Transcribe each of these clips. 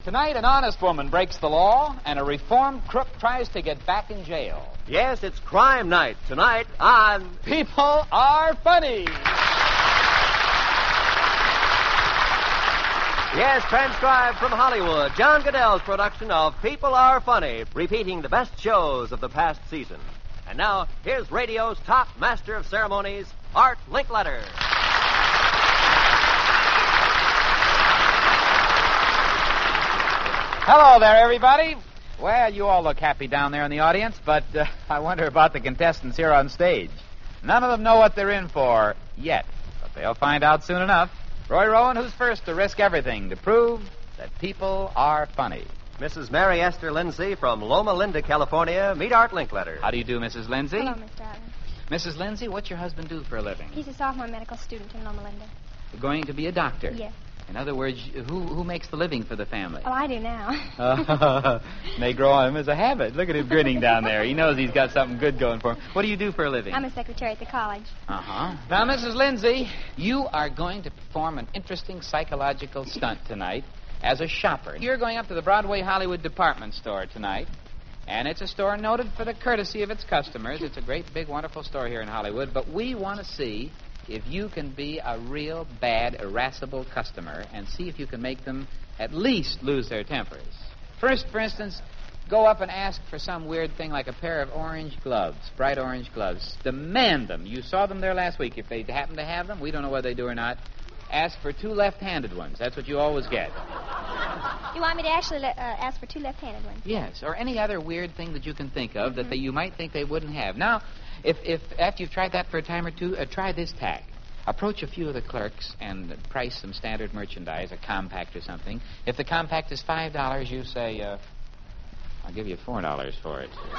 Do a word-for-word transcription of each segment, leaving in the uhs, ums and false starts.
Tonight, an honest woman breaks the law, and a reformed crook tries to get back in jail. Yes, it's crime night tonight on... People Are Funny. Yes, transcribed from Hollywood, John Goodell's production of People Are Funny, repeating the best shows of the past season. And now, here's radio's top master of ceremonies, Art Linkletter. Hello there, everybody. Well, you all look happy down there in the audience, but uh, I wonder about the contestants here on stage. None of them know what they're in for yet, but they'll find out soon enough. Roy Rowan, who's first to risk everything to prove that people are funny? Missus Mary Esther Lindsay from Loma Linda, California. Meet Art Linkletter. How do you do, Missus Lindsay? Hello, Mister Allen. Missus Lindsay, what's your husband do for a living? He's a sophomore medical student in Loma Linda. You're going to be a doctor? Yes. In other words, who who makes the living for the family? Oh, I do now. uh, may grow on him as a habit. Look at him grinning down there. He knows he's got something good going for him. What do you do for a living? I'm a secretary at the college. Uh-huh. Now, Missus Lindsay, you are going to perform an interesting psychological stunt tonight as a shopper. You're going up to the Broadway Hollywood department store tonight, and it's a store noted for the courtesy of its customers. It's a great, big, wonderful store here in Hollywood, but we want to see if you can be a real bad, irascible customer and see if you can make them at least lose their tempers. First, for instance, go up and ask for some weird thing like a pair of orange gloves, bright orange gloves. Demand them. You saw them there last week. If they happen to have them, we don't know whether they do or not. Ask for two left-handed ones. That's what you always get. You want me to actually uh, ask for two left-handed ones? Yes, or any other weird thing that you can think of mm-hmm. that they, you might think they wouldn't have. Now, if, if after you've tried that for a time or two, uh, try this tack. Approach a few of the clerks and uh, price some standard merchandise, a compact or something. If the compact is five dollars, you say, uh, I'll give you four dollars for it. You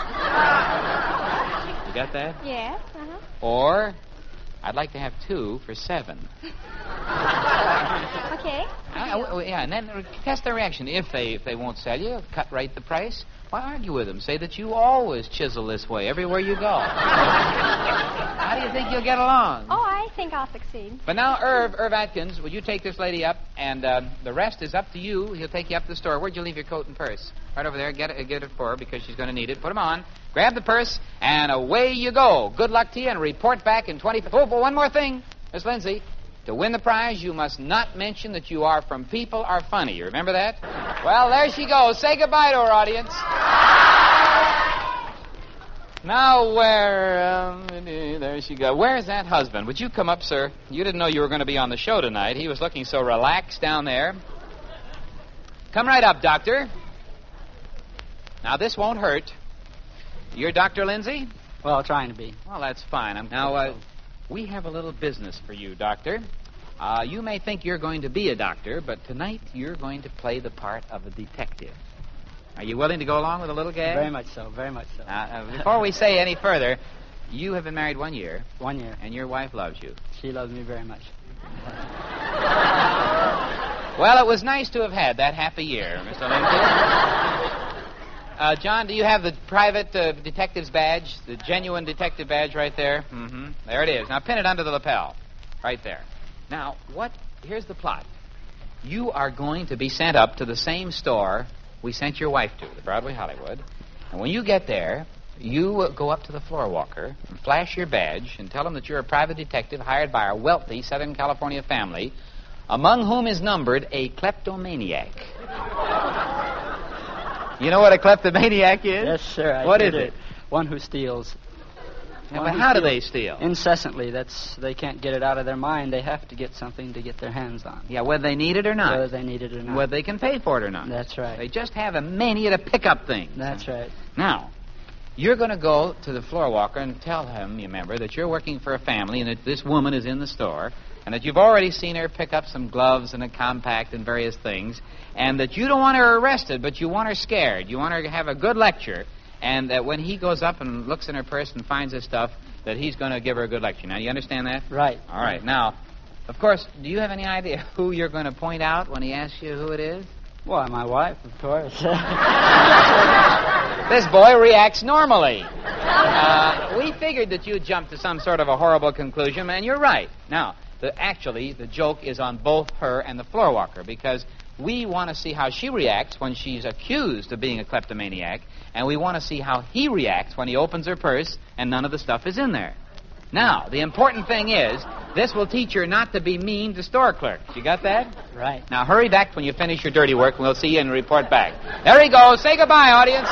got that? Yes, uh-huh. Or, I'd like to have two for seven. Okay. Uh, yeah, and then test their reaction. If they if they won't sell you, cut right the price. Why argue with them? Say that you always chisel this way everywhere you go. How do you think you'll get along? Oh, I think I'll succeed. But now, Irv, Irv Atkins, would you take this lady up, and uh, the rest is up to you. He'll take you up to the store. Where'd you leave your coat and purse? Right over there. Get it, get it for her because she's going to need it. Put them on. Grab the purse, and away you go. Good luck to you, and report back in twenty... Oh, but one more thing, Miss Lindsay. To win the prize, you must not mention that you are from People Are Funny. You remember that? Well, there she goes. Say goodbye to her, audience. Now, where... Um, there she goes. Where's that husband? Would you come up, sir? You didn't know you were going to be on the show tonight. He was looking so relaxed down there. Come right up, doctor. Now, this won't hurt. You're Doctor Lindsay? Well, trying to be. Well, that's fine. I'm, now, uh, we have a little business for you, doctor. Uh, you may think you're going to be a doctor, but tonight you're going to play the part of a detective. Are you willing to go along with a little gag? Very much so, very much so. Uh, uh, before we say any further, you have been married one year. One year. And your wife loves you. She loves me very much. Well, it was nice to have had that half a year, Mister Lindsay. Uh, John, do you have the private uh, detective's badge? The genuine detective badge right there? Mm-hmm. There it is. Now pin it under the lapel. Right there. Now, what... Here's the plot. You are going to be sent up to the same store we sent your wife to, the Broadway Hollywood. And when you get there, you uh, go up to the floor walker and flash your badge and tell him that you're a private detective hired by a wealthy Southern California family, among whom is numbered a kleptomaniac. You know what a kleptomaniac is? Yes, sir. I What is did it? One who steals. Yeah, One but who how do steals they steal? Incessantly. That's they can't get it out of their mind. They have to get something to get their hands on. Yeah, whether they need it or not. Whether they need it or not. Whether they can pay for it or not. That's right. They just have a mania to pick up things. That's right. Now, you're going to go to the floor walker and tell him, you remember, that you're working for a family and that this woman is in the store and that you've already seen her pick up some gloves and a compact and various things and that you don't want her arrested, but you want her scared. You want her to have a good lecture and that when he goes up and looks in her purse and finds this stuff, that he's going to give her a good lecture. Now, you understand that? Right. All right. Now, of course, do you have any idea who you're going to point out when he asks you who it is? Why, my wife, of course. This boy reacts normally. Uh, we figured that you'd jump to some sort of a horrible conclusion, and you're right. Now, the, actually, the joke is on both her and the floor walker, because We want to see how she reacts when she's accused of being a kleptomaniac, and we want to see how he reacts when he opens her purse and none of the stuff is in there. Now, the important thing is, this will teach her not to be mean to store clerks. You got that? Right. Now, hurry back when you finish your dirty work, and we'll see you and report back. There he goes. Say goodbye, audience.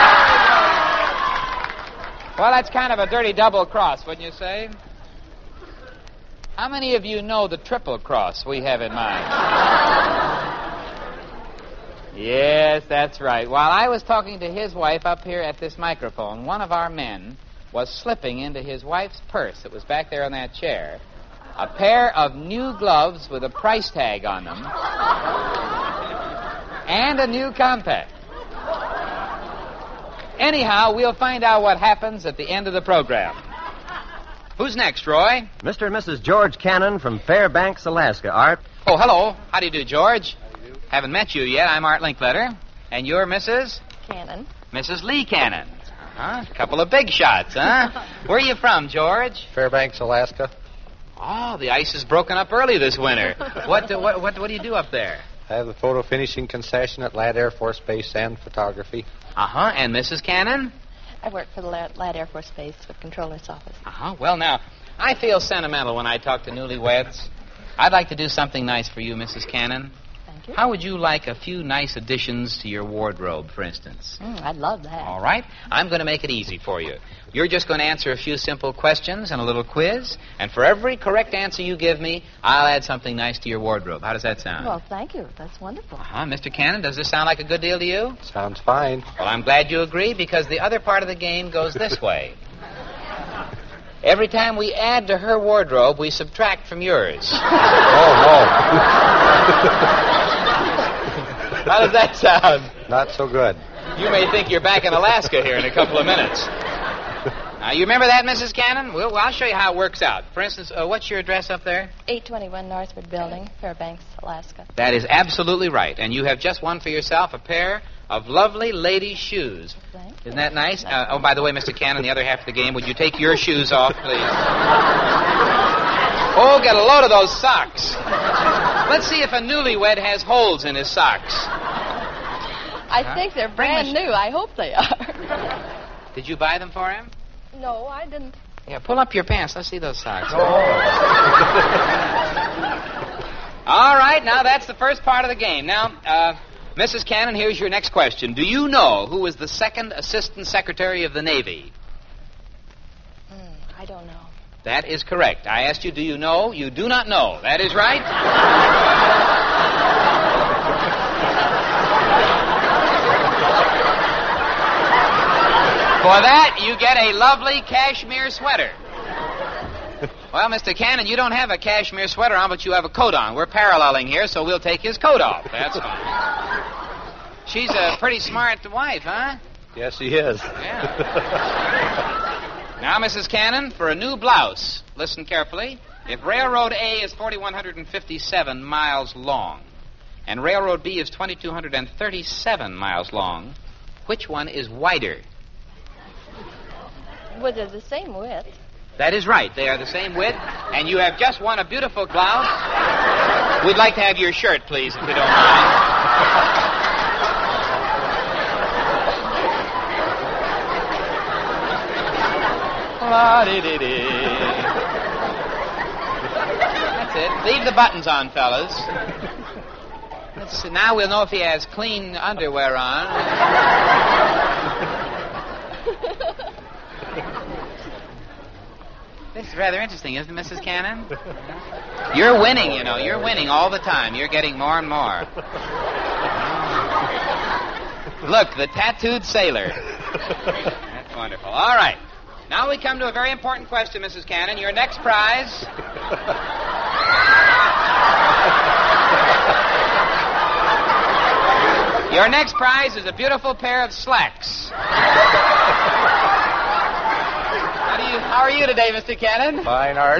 Well, that's kind of a dirty double cross, wouldn't you say? How many of you know the triple cross we have in mind? Yes, that's right. While I was talking to his wife up here at this microphone, one of our men was slipping into his wife's purse that was back there on that chair a pair of new gloves with a price tag on them and a new compact. Anyhow, we'll find out what happens at the end of the program. Who's next, Roy? Mister and Missus George Cannon from Fairbanks, Alaska. Art. Oh, hello. How do you do, George? How do you do? Haven't met you yet. I'm Art Linkletter. And you're Missus Cannon. Missus Lee Cannon. Huh? A couple of big shots, huh? Where are you from, George? Fairbanks, Alaska. Oh, the ice is broken up early this winter. What, uh, what, what, what do you do up there? I have a photo finishing concession at Ladd Air Force Base and photography. Uh-huh. And Missus Cannon? I work for the Ladd Ladd Air Force Base with Controller's Office. Uh-huh. Well, now, I feel sentimental when I talk to newlyweds. I'd like to do something nice for you, Missus Cannon. Thank you. How would you like a few nice additions to your wardrobe, for instance? Mm, I'd love that. All right. I'm going to make it easy for you. You're just going to answer a few simple questions and a little quiz, and for every correct answer you give me, I'll add something nice to your wardrobe. How does that sound? Well, thank you. That's wonderful. Uh-huh. Mister Cannon, does this sound like a good deal to you? Sounds fine. Well, I'm glad you agree, because the other part of the game goes this way. Every time we add to her wardrobe, we subtract from yours. Oh, no. How does that sound? Not so good. You may think you're back in Alaska here in a couple of minutes. Now, you remember that, Missus Cannon? Well, well I'll show you how it works out. For instance, uh, what's your address up there? eight twenty-one Northwood Building, Fairbanks, Alaska. That is absolutely right. And you have just won for yourself a pair of lovely ladies' shoes. Thank you. Isn't that nice? Uh, oh, by the way, Mister Cannon, the other half of the game, would you take your shoes off, please? Oh, get a load of those socks. Let's see if a newlywed has holes in his socks. I Huh? think they're Bring brand the sh- new. I hope they are. Did you buy them for him? No, I didn't. Yeah, pull up your pants. Let's see those socks. Oh. All right, now that's the first part of the game. Now, uh, Missus Cannon, here's your next question. Do you know who was the second Assistant Secretary of the Navy? Mm, I don't know. That is correct. I asked you, do you know? You do not know. That is right. For that, you get a lovely cashmere sweater. Well, Mister Cannon, you don't have a cashmere sweater on, but you have a coat on. We're paralleling here, so we'll take his coat off. That's fine. She's a pretty smart wife, huh? Yes, he is. Yeah. Now, Missus Cannon, for a new blouse, listen carefully. If Railroad A is four thousand one hundred fifty-seven miles long, and Railroad B is two thousand two hundred thirty-seven miles long, which one is wider? Well, they're the same width. That is right. They are the same width, and you have just won a beautiful blouse. We'd like to have your shirt, please, if you don't mind. La-dee-dee-dee. That's it. Leave the buttons on, fellas. Let's see. Now we'll know if he has clean underwear on. This is rather interesting, isn't it, Missus Cannon? You're winning, you know. You're winning all the time. You're getting more and more. Look, the tattooed sailor. That's wonderful. All right. Now we come to a very important question, Missus Cannon. Your next prize... Your next prize is a beautiful pair of slacks. How, do you, how are you today, Mister Cannon? Fine, Art.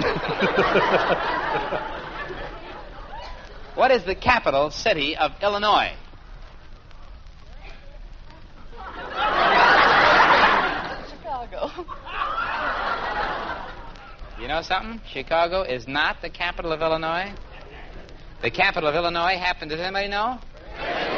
What is the capital city of Illinois? Chicago. You know something? Chicago is not the capital of Illinois. The capital of Illinois happens, does anybody know?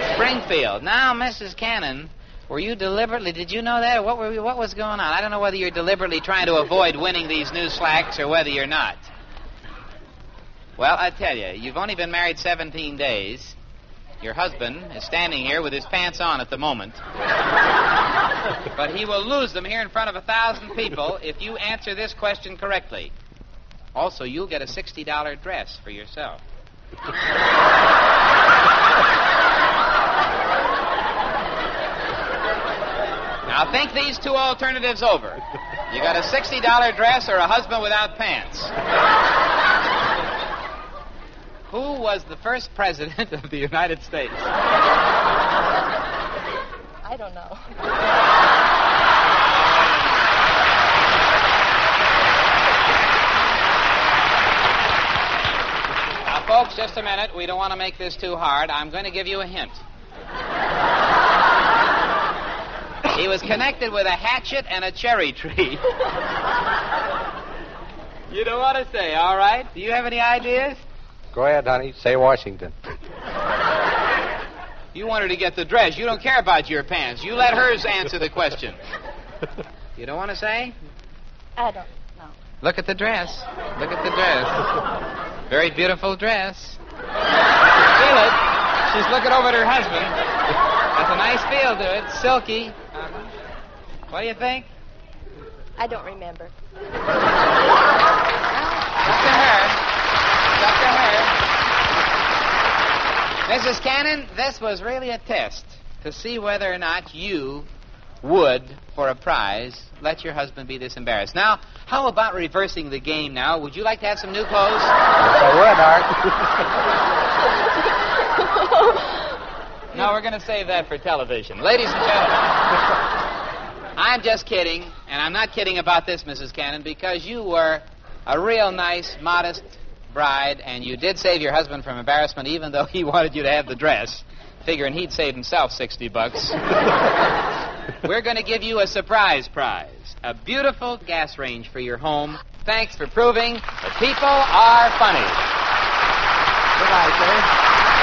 Springfield. Now, Missus Cannon, were you deliberately, did you know that? What were you, what was going on? I don't know whether you're deliberately trying to avoid winning these new slacks or whether you're not. Well, I tell you, you've only been married seventeen days. Your husband is standing here with his pants on at the moment. But he will lose them here in front of a thousand people if you answer this question correctly. Also, you'll get a sixty dollar dress for yourself. Now, think these two alternatives over. You got a sixty dollar dress or a husband without pants. Who was the first president of the United States? I don't know. Now, folks, just a minute. We don't want to make this too hard. I'm going to give you a hint. He was connected with a hatchet and a cherry tree. You don't want to say, all right? Do you have any ideas? Go ahead, honey. Say Washington. You want her to get the dress. You don't care about your pants. You let hers answer the question. You don't want to say? I don't know. Look at the dress. Look at the dress. Very beautiful dress. Feel it. She's looking over at her husband. Has a nice feel to it. Silky. Uh-huh. What do you think? I don't remember. Up to her. Up to her. Missus Cannon, this was really a test to see whether or not you would, for a prize, let your husband be this embarrassed. Now, how about reversing the game now? Would you like to have some new clothes? Yes, I would, Art. No, we're going to save that for television. Ladies and gentlemen, I'm just kidding, and I'm not kidding about this, Missus Cannon, because you were a real nice, modest bride, and you did save your husband from embarrassment, even though he wanted you to have the dress, figuring he'd saved himself sixty bucks. We're going to give you a surprise prize, a beautiful gas range for your home. Thanks for proving that people are funny. Goodbye, sir.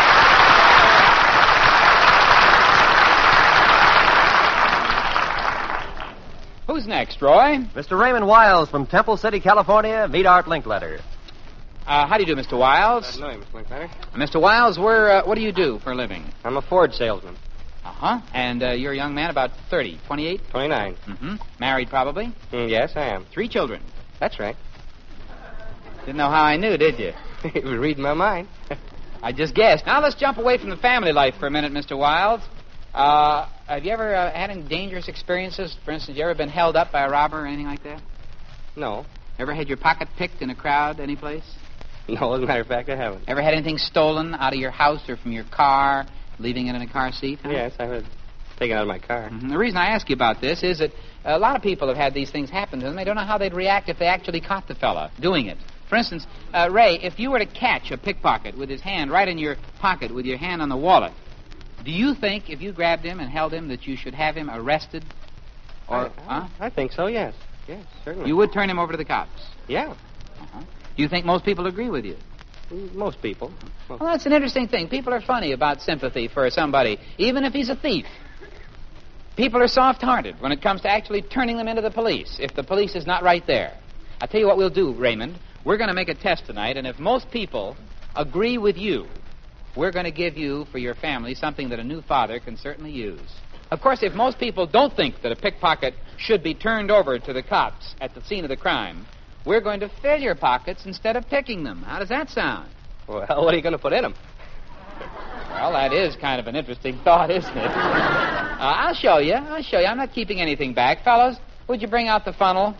Who's next, Roy? Mister Raymond Wiles from Temple City, California. Meet Art Linkletter. Uh, how do you do, Mister Wiles? Uh, no, Mister Linkletter. Uh, Mister Wiles, we're, uh, what do you do for a living? I'm a Ford salesman. Uh-huh. And uh, you're a young man about thirty, twenty-eight? twenty-nine. Mm-hmm. Married, probably? Mm, yes, I am. Three children. That's right. Didn't know how I knew, did you? You were reading my mind. I just guessed. Now let's jump away from the family life for a minute, Mister Wiles. Uh, have you ever uh, had any dangerous experiences? For instance, you ever been held up by a robber or anything like that? No. Ever had your pocket picked in a crowd any place? No, as a matter of fact, I haven't. Ever had anything stolen out of your house or from your car, leaving it in a car seat? Huh? Yes, I've had taken out of my car. Mm-hmm. The reason I ask you about this is that a lot of people have had these things happen to them. They don't know how they'd react if they actually caught the fella doing it. For instance, uh, Ray, if you were to catch a pickpocket with his hand right in your pocket with your hand on the wallet, do you think if you grabbed him and held him that you should have him arrested? Or, I, I, huh? I think so, yes. Yes, certainly. You would turn him over to the cops? Yeah. Uh-huh. Do you think most people agree with you? Most people. Most Well, that's an interesting thing. People are funny about sympathy for somebody, even if he's a thief. People are soft-hearted when it comes to actually turning them into the police, if the police is not right there. I'll tell you what we'll do, Raymond. We're going to make a test tonight, and if most people agree with you, we're going to give you, for your family, something that a new father can certainly use. Of course, if most people don't think that a pickpocket should be turned over to the cops at the scene of the crime, we're going to fill your pockets instead of picking them. How does that sound? Well, what are you going to put in them? Well, that is kind of an interesting thought, isn't it? uh, I'll show you. I'll show you. I'm not keeping anything back. Fellows, would you bring out the funnel?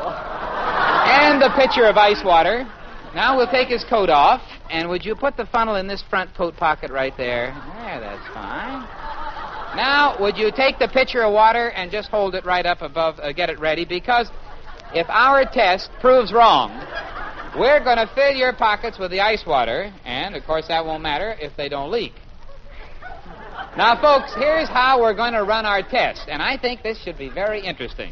And the pitcher of ice water. Now we'll take his coat off, and would you put the funnel in this front coat pocket right there? There, that's fine. Now, would you take the pitcher of water and just hold it right up above, uh, get it ready, because if our test proves wrong, we're going to fill your pockets with the ice water, and, of course, that won't matter if they don't leak. Now, folks, here's how we're going to run our test, and I think this should be very interesting.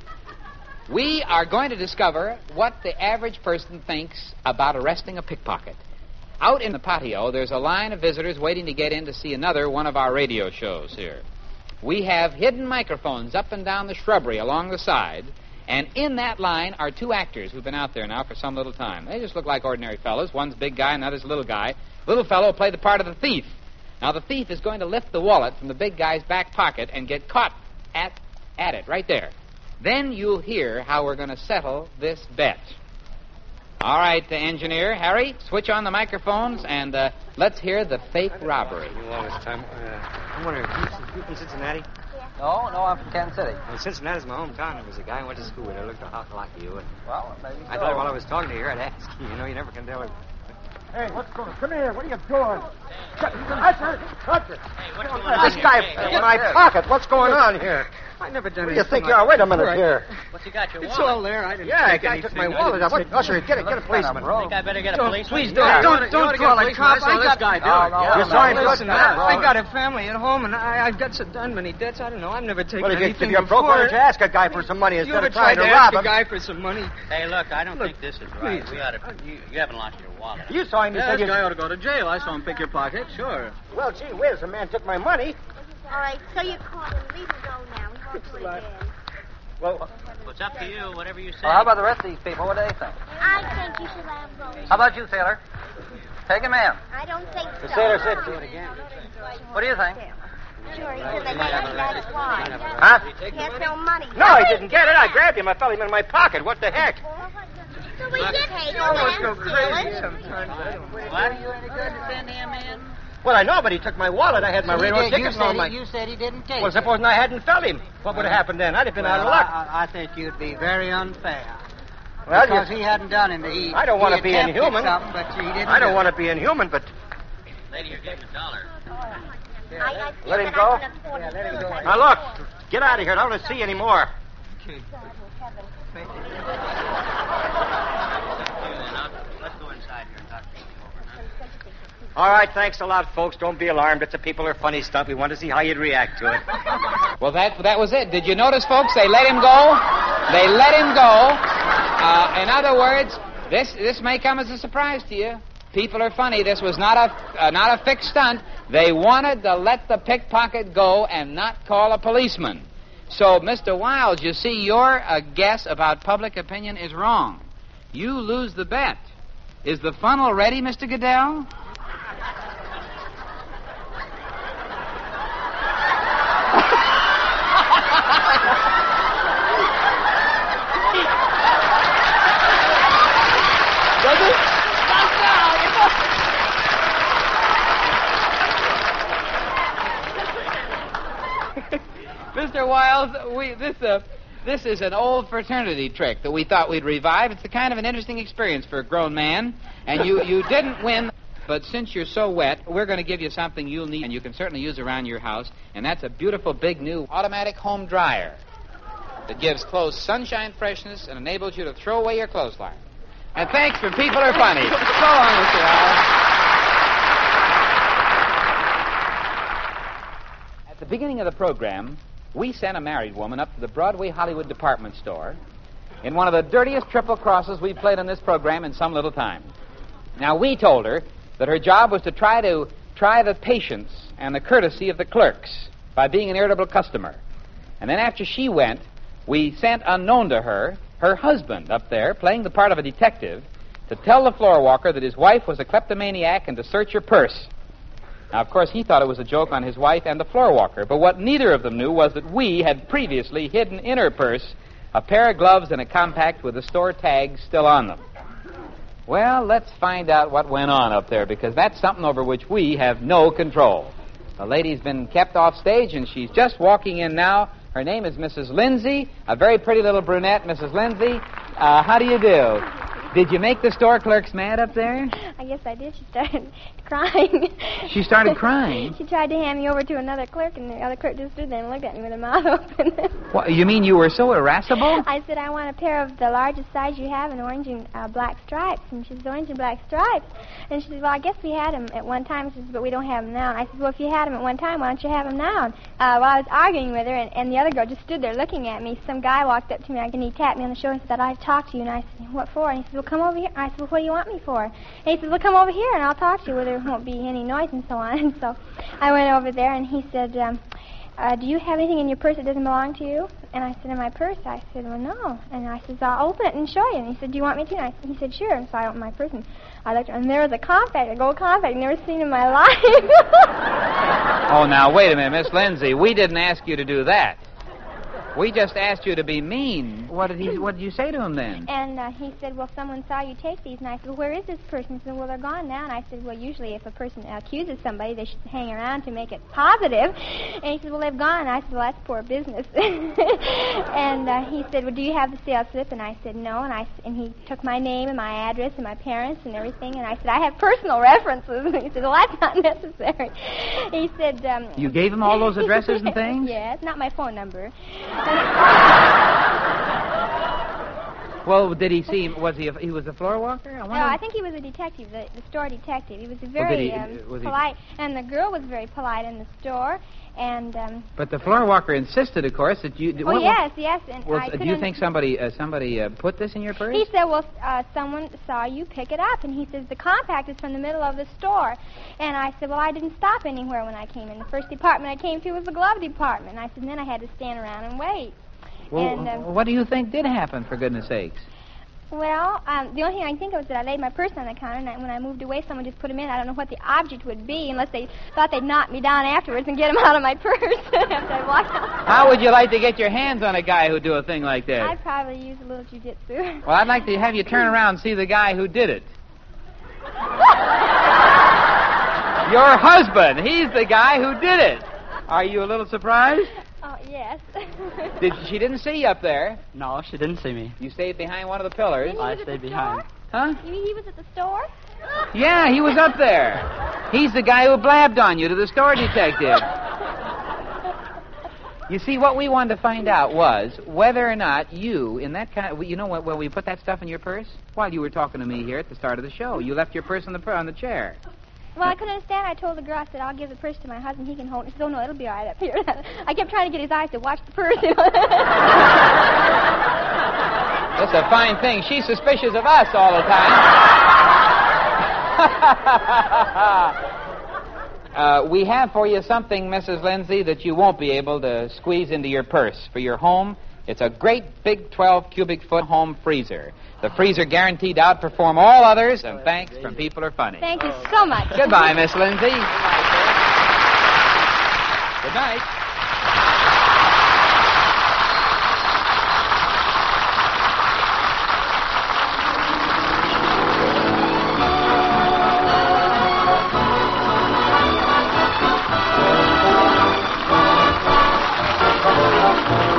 We are going to discover what the average person thinks about arresting a pickpocket. Out in the patio, there's a line of visitors waiting to get in to see another one of our radio shows here. We have hidden microphones up and down the shrubbery along the side, and in that line are two actors who've been out there now for some little time. They just look like ordinary fellows. One's a big guy and the other's a little guy. Little fellow will play the part of the thief. Now, the thief is going to lift the wallet from the big guy's back pocket and get caught at, at it right there. Then you'll hear how we're going to settle this bet. All right, the engineer, Harry, switch on the microphones, and uh, let's hear the fake robbery. You all this time. Uh, I'm wondering, you, you from Cincinnati? No, no, I'm from Kansas City. Well, Cincinnati's my hometown. There was a guy I went to school with. I looked a lot like you. And Well, maybe I thought while I was talking to you, I'd ask you. You know, you never can tell. If... Hey, what's going on? Come here. What are you doing? Hutcher! Hutcher! Hey, what's going on This here? guy Hey, in my pocket. What's going on here? I never done What it. do you think you are? Wait a minute here. What's he got, your It's wallet? all there. I didn't Yeah, the take guy anything. took my I wallet. didn't What? take- Usher, get it, get a policeman. Think I better get a Don't- policeman? Please don't. Yeah. Don't, You don't ought to call get a a cop. policeman. I got, This guy, do no, it. no, Yeah, no, you saw him no, listen listen, to that, I, I bro. got a family at home, and I, I've got so done many debts. I don't know. I've never taken Well, if you, if anything you're broke, why before. don't you ask a guy for some money You instead ever of trying tried to to rob ask a him? guy for some money? Hey, look, I don't Look, think this is right. please. We ought to, you, you haven't lost your wallet. You saw him. You Yeah, said this you... guy ought to go to jail. I saw him pick your pocket. Sure. Well, gee whiz, the man took my money. All right, so you caught him. Leave him go now. He won't do it again. Well, Well, it's up to you, whatever you say. Well, how about the rest of these people? What do they think? I think you should let him go. How about you, sailor? Take him in. I don't think so. the sailor said... What do you think? Sure, he said they had him. That's why. Huh? He has no money. No, he didn't get it. I grabbed him. I felt him in my pocket. What the heck? So we did take him Almost and go steal crazy it. sometimes. I don't know. What? Are you any good to send him in? Well, I know, but he took my wallet. I had my railroad ticket and all my... You said he didn't take Well, supposing I hadn't felt him, what would have happened then? I'd have been out of luck. I, I think you'd be very unfair. Well, because you- he hadn't done it. He, I don't want he to be attempted inhuman. something, but he didn't I don't do want it. to be inhuman, but Lady, you're getting a dollar. I, I feel Let him that go? I can afford to do it. now look, get out of here. I don't want to see you anymore. Let's go inside here and talk things over, huh? All right, thanks a lot, folks. Don't be alarmed. It's a people are funny stuff. We want to see how you'd react to it. Well, that that was it. Did you notice, folks? They let him go. They let him go. Uh, in other words, this this may come as a surprise to you. People are funny. This was not a uh, not a fixed stunt. They wanted to let the pickpocket go and not call a policeman. So, Mister Wiles, you see, your uh, guess about public opinion is wrong. You lose the bet. Is the funnel ready, Mister Goodell? Does it? Mister Wiles, we this uh, this is an old fraternity trick that we thought we'd revive. It's a kind of an interesting experience for a grown man, and you, you didn't win. But since you're so wet, we're going to give you something you'll need, and you can certainly use around your house, and that's a beautiful big new automatic home dryer that gives clothes sunshine freshness and enables you to throw away your clothesline. And thanks for People Are Funny. So long, Mister Wiles. At the beginning of the program, we sent a married woman up to the Broadway Hollywood department store in one of the dirtiest triple crosses we've played on this program in some little time. Now, we told her that her job was to try to try the patience and the courtesy of the clerks by being an irritable customer. And then after she went, we sent, unknown to her, her husband up there, playing the part of a detective, to tell the floor walker that his wife was a kleptomaniac and to search her purse. Now, of course, he thought it was a joke on his wife and the floor walker, but what neither of them knew was that we had previously hidden in her purse a pair of gloves and a compact with the store tags still on them. Well, let's find out what went on up there, because that's something over which we have no control. The lady's been kept off stage, and she's just walking in now. Her name is Missus Lindsay, a very pretty little brunette. Missus Lindsay, uh, how do you do? Did you make the store clerks mad up there? I guess I did. She started crying. She started crying? She tried to hand me over to another clerk, and the other clerk just stood there and looked at me with her mouth open. What, you mean you were so irascible? I said, I want a pair of the largest size you have in orange and uh, black stripes. And she said, orange and black stripes. And she said, well, I guess we had them at one time. She said, but we don't have them now. And I said, well, if you had them at one time, why don't you have them now? And, uh, while I was arguing with her, and, and the other girl just stood there looking at me, some guy walked up to me, and he tapped me on the shoulder and said, I'd like to talk to you. And I said, what for? And he said, well, come over here. I said, well, what do you want me for? And he said, well, come over here and I'll talk to you where there won't be any noise and so on. And so I went over there and he said, um, uh, do you have anything in your purse that doesn't belong to you? And I said, in my purse? I said, well, no. And I said, I'll open it and show you. And he said, do you want me to? And I, he said, sure. And so I opened my purse and I looked, and there was a compact, a gold compact I'd never seen in my life. Oh, now, wait a minute, Miss Lindsay. We didn't ask you to do that. We just asked you to be mean. What did he? What did you say to him then? And uh, he said, well, someone saw you take these. And I said, well, where is this person? He said, well, they're gone now. And I said, well, usually if a person accuses somebody, they should hang around to make it positive. And he said, well, they've gone. And I said, well, that's poor business. And uh, he said, well, do you have the sales slip? And I said, no. And I and he took my name and my address and my parents and everything. And I said, I have personal references. And he said, well, that's not necessary. He said, um, you gave him all those addresses and things? Yes, not my phone number. Well, did he see? Was he? A, he was a floor walker? I No, wonder. I think he was a detective, the, the store detective. He was a Oh, very did he- um, was he- polite, and the girl was very polite in the store. And um, But the floor walker insisted, of course, that you. oh what- yes, yes, and Well, I do you couldn't- think somebody uh, somebody uh, put this in your purse? He said, well, uh, someone saw you pick it up, and he says the compact is from the middle of the store. And I said, well, I didn't stop anywhere when I came in. The first department I came to was the glove department. And I said, and then I had to stand around and wait. Well, and, um, what do you think did happen, for goodness sakes? Well, um, the only thing I can think of is that I laid my purse on the counter, and I, when I moved away, someone just put them in. I don't know what the object would be, unless they thought they'd knock me down afterwards and get them out of my purse after I walked out. How would you like to get your hands on a guy who'd do a thing like that? I'd probably use a little jujitsu. Well, I'd like to have you turn around and see the guy who did it. Your husband. He's the guy who did it. Are you a little surprised? Oh, yes. Did, she didn't see you up there. No, she didn't see me. You stayed behind one of the pillars. He was I at the stayed behind. store? Huh? You mean he was at the store? Yeah, he was up there. He's the guy who blabbed on you to the store detective. You see, what we wanted to find out was whether or not you, in that kind of, you know, what, where we put that stuff in your purse while you were talking to me here at the start of the show. You left your purse on the on the chair. Well, I couldn't understand. I told the girl, I said, I'll give the purse to my husband. He can hold it. She said, oh, no, it'll be all right up here. I kept trying to get his eyes to watch the purse. That's a fine thing. She's suspicious of us all the time. uh, we have for you something, Missus Lindsay, that you won't be able to squeeze into your purse. For your home, it's a great big twelve cubic foot home freezer. The freezer guaranteed to outperform all others, and thanks from People Are Funny. Thank you so much. Goodbye, Miss Lindsay. Good night.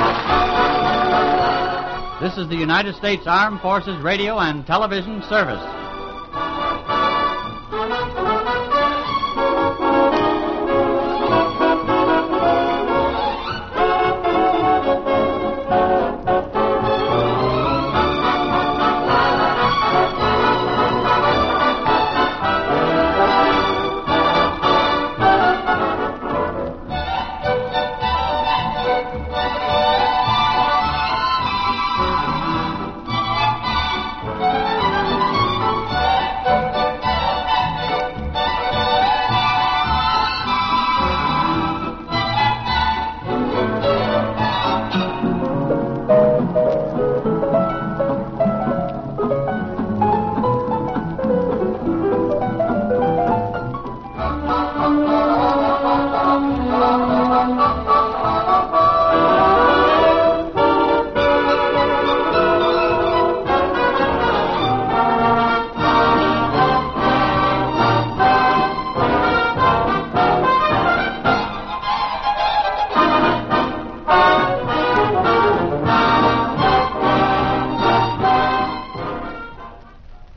This is the United States Armed Forces Radio and Television Service.